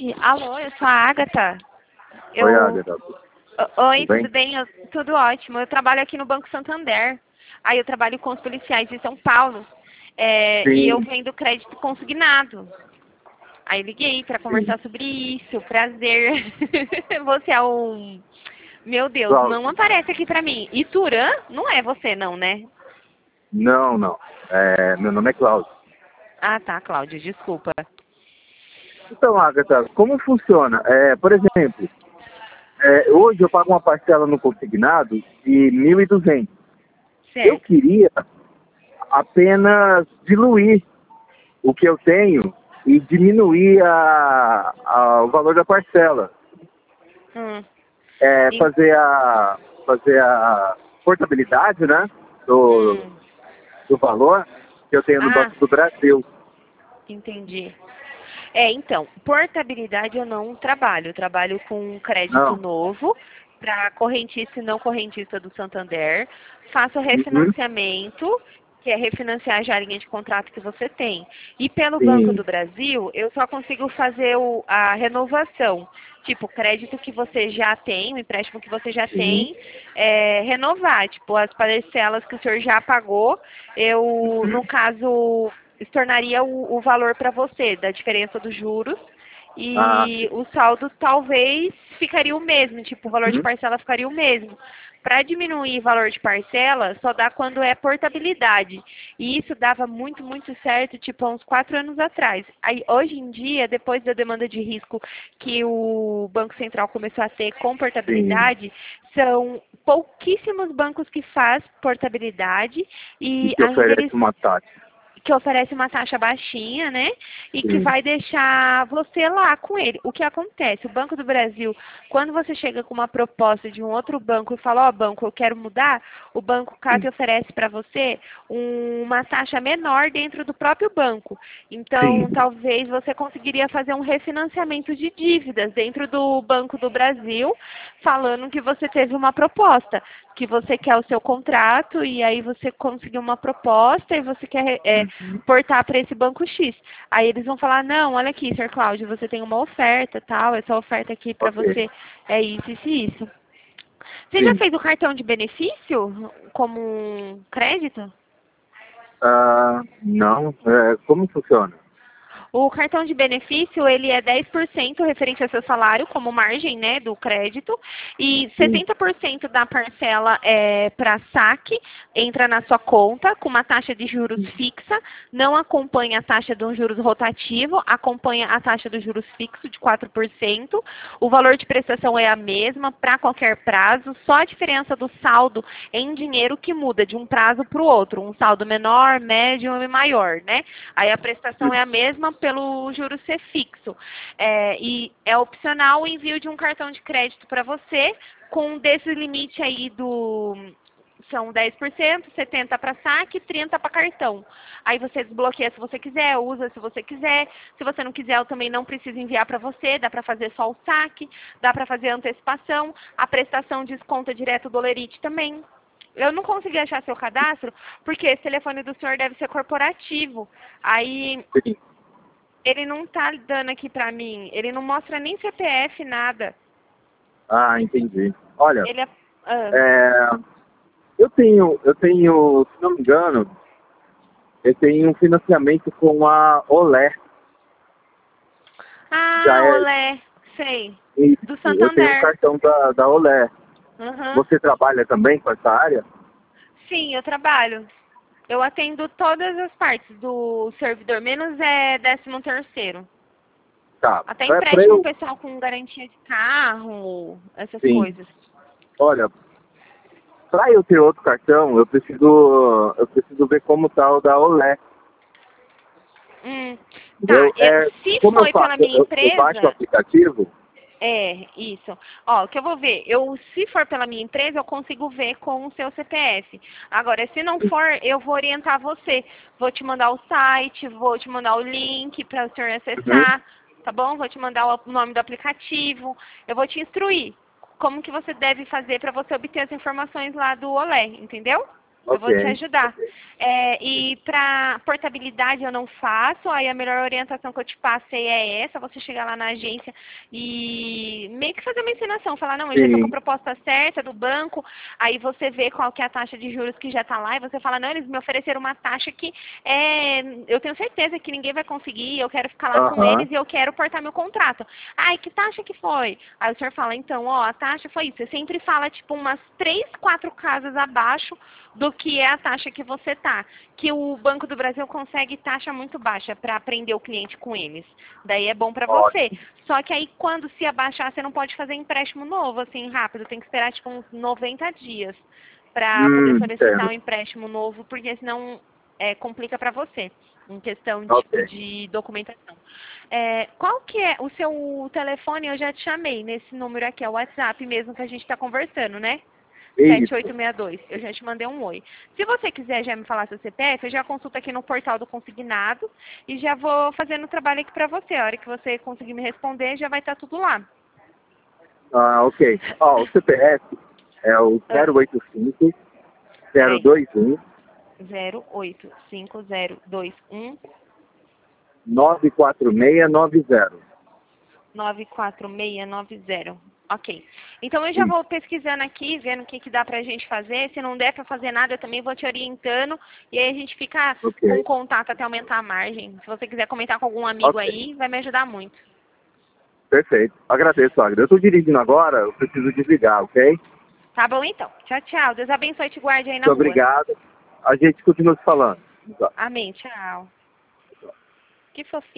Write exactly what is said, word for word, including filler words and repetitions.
tarde. Alô, eu sou a Agatha. Eu... Oi, Agatha. O- Oi, Tudo bem? tudo bem? Eu- Tudo ótimo. Eu trabalho aqui no Banco Santander. Aí eu trabalho com os policiais de São Paulo. É, e eu Sim, vendo crédito consignado. Aí eu liguei para sim. conversar sobre isso. Prazer. Você é um... Meu Deus, Cláudio. não aparece aqui pra mim. Iturã? Não é você não, né? Não, não. É, meu nome é Cláudio. Ah, tá, Cláudio, desculpa. Então, Agatha, como funciona? É, por exemplo, é, hoje eu pago uma parcela no consignado de mil e duzentos. Eu Certo. queria apenas diluir o que eu tenho e diminuir a, a- o valor da parcela. Hum. É, En- fazer a fazer a portabilidade, né, do, hum. do valor que eu tenho no Ah, Banco do Brasil. entendi. É, então, portabilidade eu não trabalho. Eu trabalho com crédito Não. novo para correntista e não correntista do Santander. Faço Uhum. refinanciamento, que é refinanciar já a linha de contrato que você tem. E pelo Banco Sim. do Brasil, eu só consigo fazer o- a renovação. Tipo, crédito que você já tem, o empréstimo que você já Sim. tem, é, renovar. Tipo, as parcelas que o senhor já pagou, eu, no caso, se tornaria o, o valor para você, da diferença dos juros. Ah, E sim. o saldo talvez ficaria o mesmo, tipo, o valor de Uhum. parcela ficaria o mesmo. Para diminuir o valor de parcela, só dá quando é portabilidade. E isso dava muito, muito certo, tipo, há uns quatro anos atrás. Aí, hoje em dia, depois da demanda de risco que o Banco Central começou a ter com Sim. portabilidade, são pouquíssimos bancos que faz portabilidade E e que ainda oferece eles uma taxa. que oferece uma taxa baixinha, né? E que Sim. vai deixar você lá com ele. O que acontece? O Banco do Brasil, quando você chega com uma proposta de um outro banco e fala, ó, banco, eu quero mudar, o banco Sim. CAT oferece para você um- uma taxa menor dentro do próprio banco. Então, Sim. talvez você conseguiria fazer um refinanciamento de dívidas dentro do Banco do Brasil, falando que você teve uma proposta, que você quer o seu contrato e aí você conseguiu uma proposta e você quer é, Uhum. portar para esse banco X. Aí eles vão falar, não, olha aqui, senhor Cláudio, você tem uma oferta, tal, essa oferta aqui para Ok. você é isso, isso e isso. Você já Sim. fez o cartão de benefício como um crédito? Ah, não. É, como funciona? O cartão de benefício, ele é dez por cento referente ao seu salário, como margem, né, do crédito, e Sim. sessenta por cento da parcela é para saque, entra na sua conta, com uma taxa de juros fixa, não acompanha a taxa de um juros rotativo, acompanha a taxa dos juros fixo de quatro por cento, o valor de prestação é a mesma para qualquer prazo, só a diferença do saldo em dinheiro que muda de um prazo para o outro, um saldo menor, médio e maior, né? Aí a prestação é a mesma pelo juro ser fixo. É, e é opcional o envio de um cartão de crédito para você, com desse limite aí do... São dez por cento, setenta por cento para saque e trinta por cento para cartão. Aí você desbloqueia se você quiser, usa se você quiser. Se você não quiser, eu também não preciso enviar para você. Dá para fazer só o saque, dá para fazer a antecipação. A prestação desconta direto do Olerite também. Eu não consegui achar seu cadastro, porque esse telefone do senhor deve ser corporativo. Aí Sim. ele não tá dando aqui pra mim. Ele não mostra nem C P F, nada. Ah, entendi. Olha, Ele é... Ah, é, eu tenho, eu tenho, se não me engano, eu tenho um financiamento com a Olé. Já ah, é olé. Sei. isso. Do Eu tenho um Santander. cartão da, da Olé. Aham. Você trabalha também com essa área? Sim, eu trabalho. Eu atendo todas as partes do servidor, menos é décimo terceiro. Tá. Até É para empréstimo eu, pessoal com garantia de carro, essas sim. coisas. Olha, para eu ter outro cartão, eu preciso, eu preciso ver como tá o da Olé. Hum, tá. Entendeu? Eu- É, se como eu foi faço? pela Eu, minha eu eu baixo o empresa, aplicativo? é, isso. Ó, o que eu vou ver, eu, se for pela minha empresa, eu consigo ver com o seu C P F. Agora, se não for, eu vou orientar você. Vou te mandar o site, vou te mandar o link para o senhor Uhum. acessar, tá bom? Vou te mandar o nome do aplicativo. Eu vou te instruir como que você deve fazer para você obter as informações lá do Olé, entendeu? Eu vou te Ok. ajudar. É, e para portabilidade eu não faço, aí a melhor orientação que eu te passei é essa, você chegar lá na agência e meio que fazer uma ensinação, falar, não, eu já estou com a Sim. proposta certa do banco, aí você vê qual que é a taxa de juros que já está lá, e você fala, não, eles me ofereceram uma taxa que é, eu tenho certeza que ninguém vai conseguir, eu quero ficar lá com Aham. eles e eu quero portar meu contrato. Ai, que taxa que foi? Aí o senhor fala, então, ó, a taxa foi isso. Você sempre fala, tipo, umas três, quatro casas abaixo do que é a taxa que você tá. Que o Banco do Brasil consegue taxa muito baixa para prender o cliente com eles. Daí é bom para você. Ótimo. Só que aí quando se abaixar, você não pode fazer empréstimo novo, assim, rápido. Tem que esperar, tipo, uns noventa dias para poder Hum, solicitar um entendo. empréstimo novo, porque senão é, complica para você, em questão, tipo, Ok. de documentação. É, qual que é o seu telefone? Eu já te chamei nesse número aqui, é o WhatsApp mesmo que a gente está conversando, né? sete oito Isso. seis dois. Eu já te mandei um oi. Se você quiser já me falar seu C P F, eu já consulto aqui no portal do consignado e já vou fazendo o trabalho aqui pra você. A hora que você conseguir me responder, já vai estar tudo lá. Ah, ok. Ó, o C P F é o Ah, zero oito cinco, zero peraí. dois um, zero oito cinco zero dois um nove quatro seis nove zero. nove quatro seis nove zero. Ok. Então eu já Isso. vou pesquisando aqui, vendo o que, que dá pra gente fazer. Se não der pra fazer nada, eu também vou te orientando. E aí a gente fica com Ok. contato até aumentar a margem. Se você quiser comentar com algum amigo Ok. aí, vai me ajudar muito. Perfeito. Agradeço, Agda. Eu estou dirigindo agora, eu preciso desligar, ok? Tá bom então. Tchau, tchau. Deus abençoe e te guarde aí na Muito rua. obrigado. A gente continua se falando. Amém. Tchau. Que fofinho.